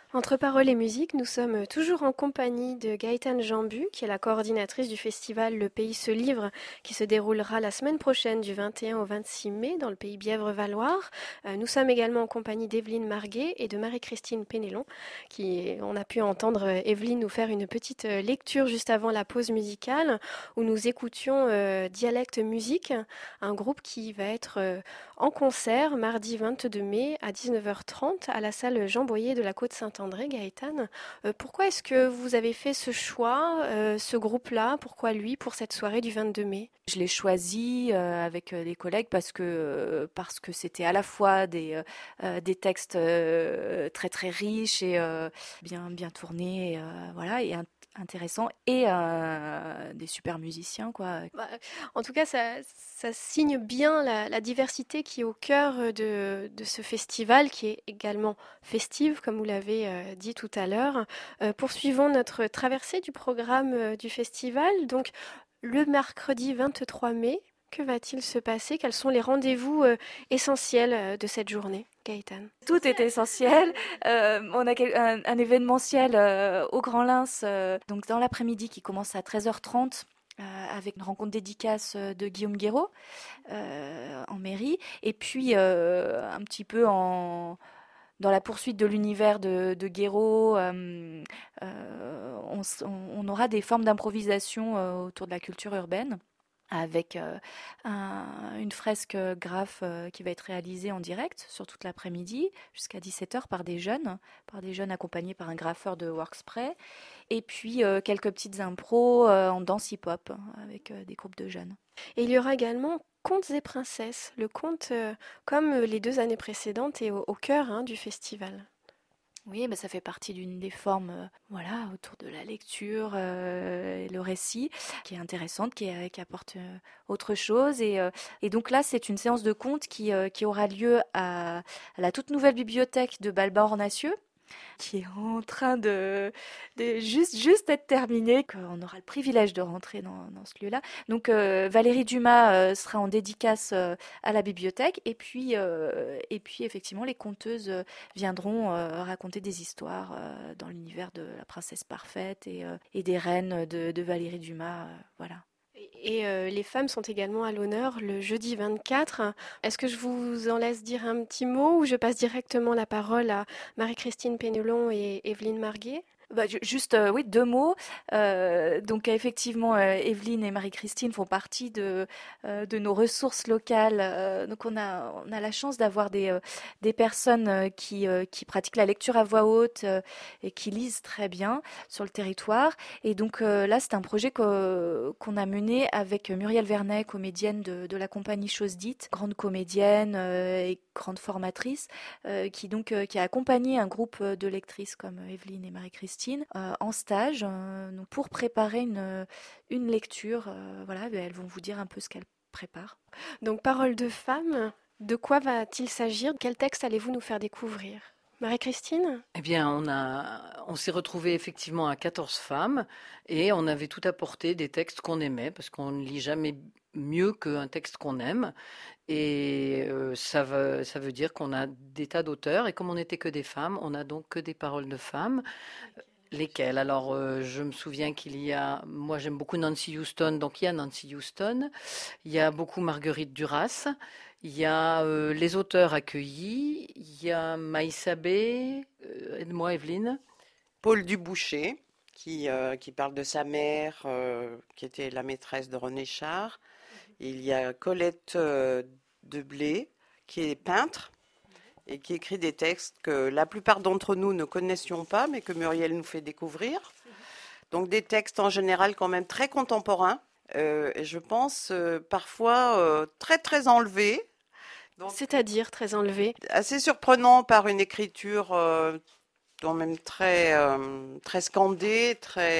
Entre paroles et musique, nous sommes toujours en compagnie de Gaëtane Jambu, qui est la coordinatrice du festival Le Pays se livre, qui se déroulera la semaine prochaine du 21 au 26 mai dans le pays Bièvre-Valloire. Nous sommes également en compagnie d'Evelyne Marguet et de Marie-Christine Pénélon, on a pu entendre Evelyne nous faire une petite lecture juste avant la pause musicale, où nous écoutions Dialecte Musique, un groupe qui va être en concert mardi 22 mai à 19h30 à la salle Jean Boyer de la Côte-Saint-André. Gaëtane, pourquoi est-ce que vous avez fait ce choix, ce groupe-là? Pourquoi lui pour cette soirée du 22 mai? Je l'ai choisi avec les collègues parce que c'était à la fois des textes très très riches et bien tournés, voilà, et intéressants, et des super musiciens, quoi. Bah, en tout cas, ça signe bien la diversité qui est au cœur de ce festival, qui est également festive, comme vous l'avez dit tout à l'heure. Poursuivons notre traversée du programme du festival. Donc, le mercredi 23 mai, que va-t-il se passer? Quels sont les rendez-vous essentiels de cette journée, Gaëtane? Tout est essentiel. On a un événementiel au Grand Lins, donc dans l'après-midi, qui commence à 13h30. Avec une rencontre dédicace de Guillaume Guéraud en mairie, et puis un petit peu dans la poursuite de l'univers de Guéraud, on aura des formes d'improvisation autour de la culture urbaine, avec une fresque graphe qui va être réalisée en direct sur toute l'après-midi jusqu'à 17h par des jeunes accompagnés par un graffeur de Workspray, et puis quelques petites impros en danse hip-hop avec des groupes de jeunes. Et il y aura également Contes et princesses. Le conte, comme les 2 années précédentes, est au cœur du festival. Oui, bah, ça fait partie d'une des formes, voilà, autour de la lecture, et le récit, qui est intéressante, qui apporte autre chose. Et donc là, c'est une séance de contes qui aura lieu à la toute nouvelle bibliothèque de Balban-Ornacieux, qui est en train de juste être terminée, qu'on aura le privilège de rentrer dans ce lieu-là. Donc Valérie Dumas sera en dédicace à la bibliothèque, et puis effectivement les conteuses viendront raconter des histoires dans l'univers de la princesse parfaite et des reines de Valérie Dumas, voilà. Et les femmes sont également à l'honneur le jeudi 24. Est-ce que je vous en laisse dire un petit mot ou je passe directement la parole à Marie-Christine Pénelon et Evelyne Marguet? Bah, juste, oui, deux mots. Donc, effectivement, Evelyne et Marie-Christine font partie de nos ressources locales. Donc, on a la chance d'avoir des personnes qui pratiquent la lecture à voix haute et qui lisent très bien sur le territoire. Et donc, là, c'est un projet qu'on a mené avec Muriel Vernet, comédienne de la compagnie Chose Dite, grande comédienne et grande formatrice, qui a accompagné un groupe de lectrices comme Evelyne et Marie-Christine en stage, donc pour préparer une lecture. Voilà, elles vont vous dire un peu ce qu'elles préparent. Donc, parole de femme, de quoi va-t-il s'agir? Quel texte allez-vous nous faire découvrir? Marie-Christine? Eh bien, on s'est retrouvés effectivement à 14 femmes et on avait tout apporté des textes qu'on aimait parce qu'on ne lit jamais mieux qu'un texte qu'on aime. Et ça veut dire qu'on a des tas d'auteurs et comme on n'était que des femmes, on n'a donc que des paroles de femmes. Lesquelles? Alors, je me souviens moi j'aime beaucoup Nancy Houston, donc il y a Nancy Houston, il y a beaucoup Marguerite Duras, il y a les auteurs accueillis, il y a Maïssa B, aide-moi Evelyne. Paul Duboucher, qui parle de sa mère, qui était la maîtresse de René Char. Il y a Colette Deblé, qui est peintre et qui écrit des textes que la plupart d'entre nous ne connaissions pas, mais que Muriel nous fait découvrir. Donc des textes en général quand même très contemporains, et je pense parfois très très enlevés. Donc, C'est-à-dire très enlevé. assez surprenant par une écriture quand même très scandée,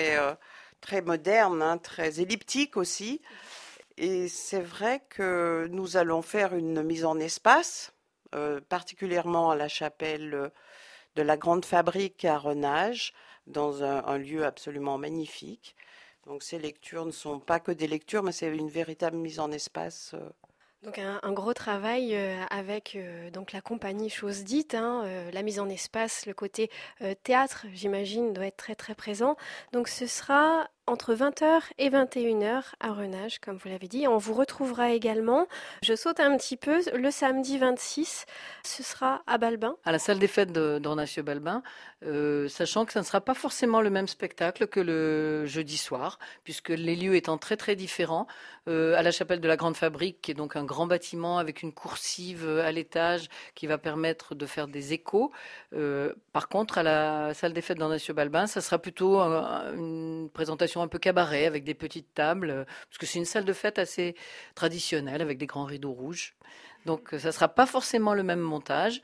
très moderne, hein, très elliptique aussi. Et c'est vrai que nous allons faire une mise en espace, particulièrement à la chapelle de la Grande Fabrique à Renage, dans un lieu absolument magnifique. Donc ces lectures ne sont pas que des lectures, mais c'est une véritable mise en espace Donc un gros travail avec donc la compagnie Chose Dite, hein, la mise en espace, le côté théâtre, j'imagine, doit être très très présent. Donc ce sera entre 20h et 21h à Renage, comme vous l'avez dit. On vous retrouvera également, je saute un petit peu, le samedi 26, ce sera à Balbin. À la salle des fêtes d'Ornacieux-Balbin, sachant que ça ne sera pas forcément le même spectacle que le jeudi soir, puisque les lieux étant très très différents. À la chapelle de la Grande Fabrique, qui est donc un grand bâtiment avec une coursive à l'étage qui va permettre de faire des échos. Par contre, à la salle des fêtes d'Ornacieux-Balbin, ça sera plutôt une présentation un peu cabaret avec des petites tables, parce que c'est une salle de fête assez traditionnelle avec des grands rideaux rouges. Donc, ça ne sera pas forcément le même montage.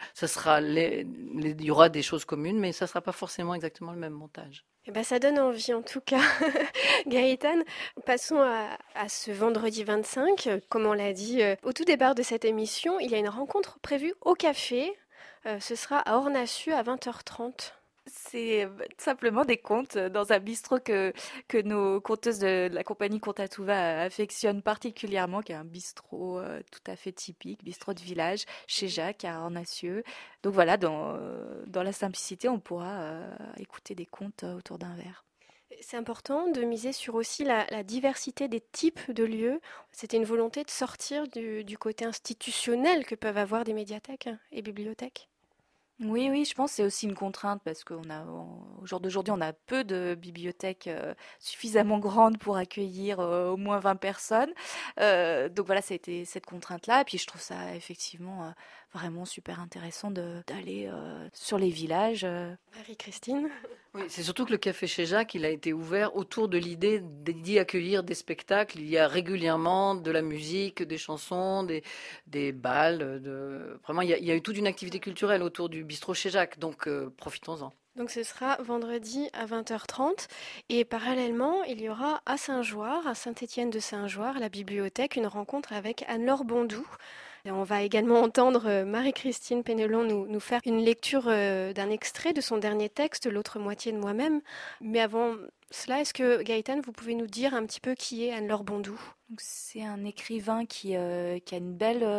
Il y aura des choses communes, mais ça ne sera pas forcément exactement le même montage. Eh ben, ça donne envie en tout cas. Gaëtane, passons à ce vendredi 25. Comme on l'a dit au tout départ de cette émission, il y a une rencontre prévue au café. Ce sera à Ornacieux à 20h30. C'est simplement des contes dans un bistrot que nos conteuses de la compagnie Contatouva affectionnent particulièrement, qui est un bistrot tout à fait typique, bistrot de village, chez Jacques à Ornacieux. Donc voilà, dans la simplicité, on pourra écouter des contes autour d'un verre. C'est important de miser sur aussi la diversité des types de lieux. C'était une volonté de sortir du côté institutionnel que peuvent avoir des médiathèques et bibliothèques. Oui, oui, je pense que c'est aussi une contrainte parce au jour d'aujourd'hui, on a peu de bibliothèques suffisamment grandes pour accueillir au moins 20 personnes. Donc voilà, ça a été cette contrainte-là. Et puis je trouve ça effectivement vraiment super intéressant d'aller sur les villages. Marie-Christine. Oui, c'est surtout que le Café chez Jacques, il a été ouvert autour de l'idée d'y accueillir des spectacles. Il y a régulièrement de la musique, des chansons, des bals. Vraiment, il y a eu toute une activité culturelle autour du bistrot chez Jacques, donc profitons-en. Donc ce sera vendredi à 20h30 et parallèlement il y aura à Saint-Joire, à Saint-Étienne-de-Saint-Joire, à la bibliothèque, une rencontre avec Anne-Laure Bondou. Et on va également entendre Marie-Christine Pénelon nous faire une lecture d'un extrait de son dernier texte, L'autre moitié de moi-même. Mais avant cela, est-ce que Gaëtane, vous pouvez nous dire un petit peu qui est Anne-Laure Bondou ? Donc, c'est un écrivain qui a une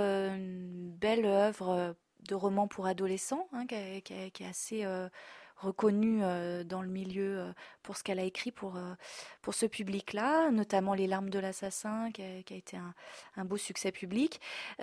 belle œuvre de roman pour adolescents, hein, qui est assez reconnue dans le milieu pour ce qu'elle a écrit pour ce public-là, notamment Les larmes de l'assassin, qui a été un beau succès public.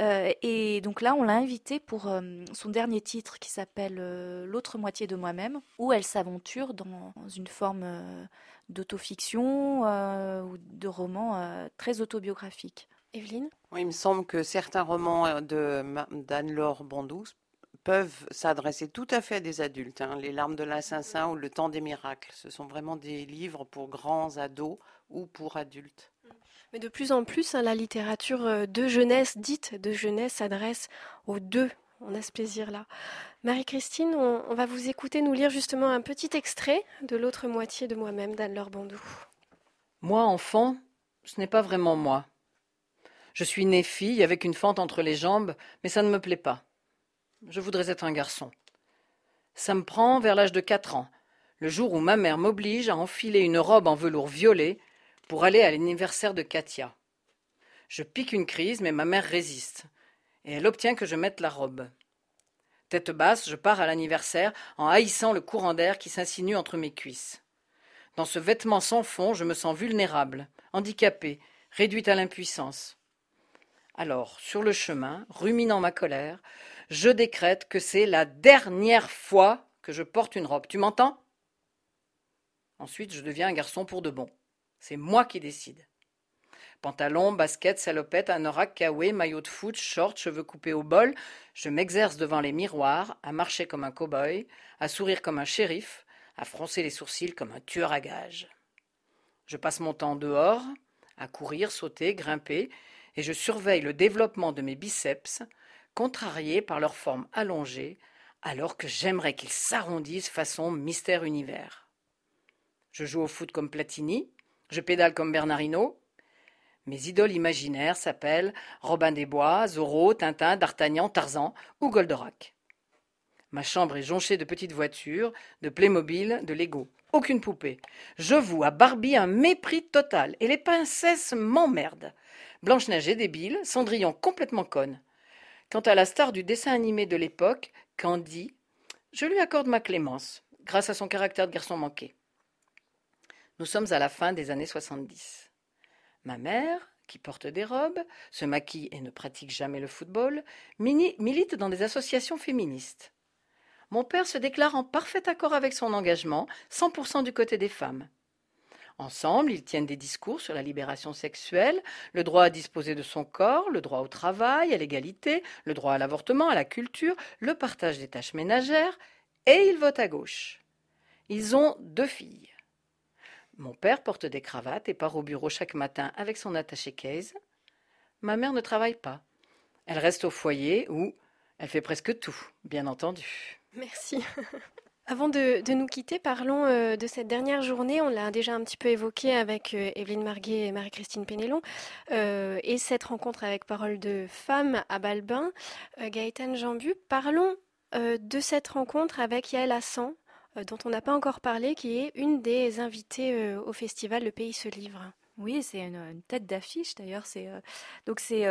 Et donc là, on l'a invitée pour son dernier titre qui s'appelle L'autre moitié de moi-même, où elle s'aventure dans une forme d'autofiction ou de roman très autobiographique. Evelyne ? Oui, il me semble que certains romans d'Anne-Laure Bondou peuvent s'adresser tout à fait à des adultes. Hein. Les larmes de l'assassin ou Le temps des miracles, ce sont vraiment des livres pour grands ados ou pour adultes. Mais de plus en plus, la littérature de jeunesse, dite de jeunesse, s'adresse aux deux. On a ce plaisir-là. Marie-Christine, on va vous écouter nous lire justement un petit extrait de L'autre moitié de moi-même d'Anne-Laure Bondou. Moi, enfant, ce n'est pas vraiment moi. Je suis née fille avec une fente entre les jambes, mais ça ne me plaît pas. Je voudrais être un garçon. Ça me prend vers l'âge de 4 ans, le jour où ma mère m'oblige à enfiler une robe en velours violet pour aller à l'anniversaire de Katia. Je pique une crise, mais ma mère résiste, et elle obtient que je mette la robe. Tête basse, je pars à l'anniversaire en haïssant le courant d'air qui s'insinue entre mes cuisses. Dans ce vêtement sans fond, je me sens vulnérable, handicapée, réduite à l'impuissance. Alors, sur le chemin, ruminant ma colère, je décrète que c'est la dernière fois que je porte une robe. Tu m'entends ? Ensuite, je deviens un garçon pour de bon. C'est moi qui décide. Pantalon, basket, salopette, anorak, kawaii, maillot de foot, short, cheveux coupés au bol, je m'exerce devant les miroirs, à marcher comme un cow-boy, à sourire comme un shérif, à froncer les sourcils comme un tueur à gages. Je passe mon temps dehors, à courir, sauter, grimper, et je surveille le développement de mes biceps, contrariés par leur forme allongée, alors que j'aimerais qu'ils s'arrondissent façon Mystère Univers. Je joue au foot comme Platini, je pédale comme Bernardino. Mes idoles imaginaires s'appellent Robin des Bois, Zorro, Tintin, D'Artagnan, Tarzan ou Goldorak. Ma chambre est jonchée de petites voitures, de Playmobil, de Lego. Aucune poupée. Je voue à Barbie un mépris total et les princesses m'emmerdent. Blanche-Neige est débile, Cendrillon complètement conne. Quant à la star du dessin animé de l'époque, Candy, je lui accorde ma clémence, grâce à son caractère de garçon manqué. Nous sommes à la fin des années 70. Ma mère, qui porte des robes, se maquille et ne pratique jamais le football, milite dans des associations féministes. Mon père se déclare en parfait accord avec son engagement, 100% du côté des femmes. Ensemble, ils tiennent des discours sur la libération sexuelle, le droit à disposer de son corps, le droit au travail, à l'égalité, le droit à l'avortement, à la culture, le partage des tâches ménagères, et ils votent à gauche. Ils ont 2 filles. Mon père porte des cravates et part au bureau chaque matin avec son attaché-case. Ma mère ne travaille pas. Elle reste au foyer où elle fait presque tout, bien entendu. Merci. Avant de nous quitter, parlons de cette dernière journée. On l'a déjà un petit peu évoqué avec Evelyne Marguet et Marie-Christine Pénélon. Et cette rencontre avec Parole de Femmes à Balbin. Gaëtane Jambu, parlons de cette rencontre avec Yael Hassan, dont on n'a pas encore parlé, qui est une des invitées au festival Le Pays se livre. Oui, c'est une tête d'affiche d'ailleurs. Donc c'est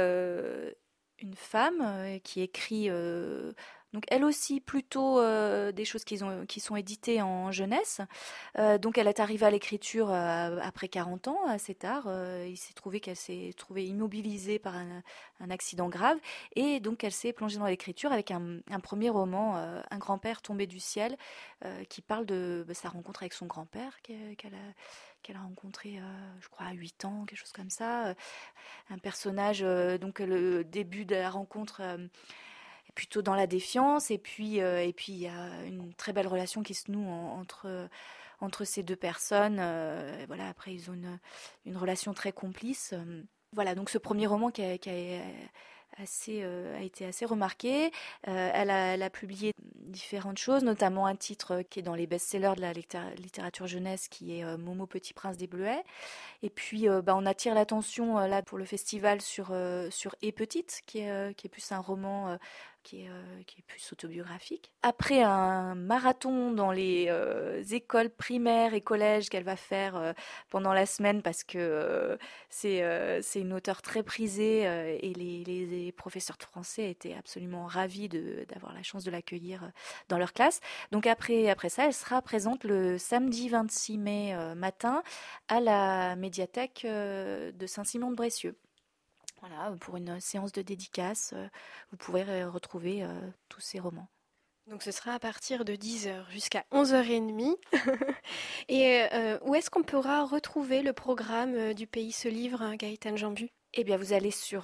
une femme qui écrit donc elle aussi plutôt des choses qui sont éditées en jeunesse. Donc elle est arrivée à l'écriture après 40 ans, assez tard. Il s'est trouvé qu'elle s'est trouvée immobilisée par un accident grave et donc elle s'est plongée dans l'écriture avec un premier roman, Un grand-père tombé du ciel, qui parle de sa rencontre avec son grand-père qu'elle a rencontré, je crois, à 8 ans, quelque chose comme ça. Un personnage, donc le début de la rencontre est plutôt dans la défiance, et puis il y a une très belle relation qui se noue entre ces deux personnes. Voilà, après, ils ont une relation très complice. Voilà, donc ce premier roman qui a été assez remarqué. Elle a publié différentes choses, notamment un titre qui est dans les best-sellers de la littérature jeunesse, qui est Momo Petit Prince des Bleuets. Et puis, on attire l'attention là pour le festival sur Et Petite, qui est plus un roman qui est plus autobiographique. Après un marathon dans les écoles primaires et collèges qu'elle va faire pendant la semaine, parce que c'est une auteure très prisée, et les professeurs de français étaient absolument ravis d'avoir la chance de l'accueillir dans leur classe. Donc après ça, elle sera présente le samedi 26 mai matin à la médiathèque de Saint-Simon-de-Brécieux. Voilà, pour une séance de dédicace, vous pourrez retrouver tous ces romans. Donc ce sera à partir de 10h jusqu'à 11h30. Et où est-ce qu'on pourra retrouver le programme du Pays se livre, Gaëtane Jambu ? Eh bien, vous allez sur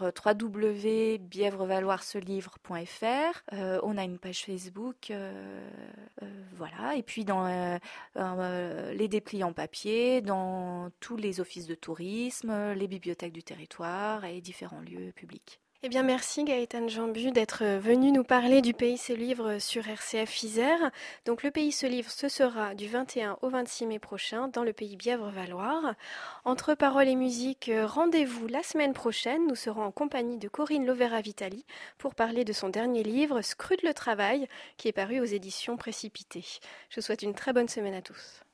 www.bièvrevalloirselivre.fr. On a une page Facebook, voilà. Et puis dans les dépliants papier, dans tous les offices de tourisme, les bibliothèques du territoire et différents lieux publics. Eh bien, merci Gaëtane Jambu d'être venue nous parler du Pays se livre sur RCF Isère. Donc le Pays se livre, ce sera du 21 au 26 mai prochain dans le Pays Bièvre-Valloire. Entre paroles et musique, rendez-vous la semaine prochaine. Nous serons en compagnie de Corinne Lovera-Vitali pour parler de son dernier livre, Scrude le travail, qui est paru aux éditions Précipité. Je vous souhaite une très bonne semaine à tous.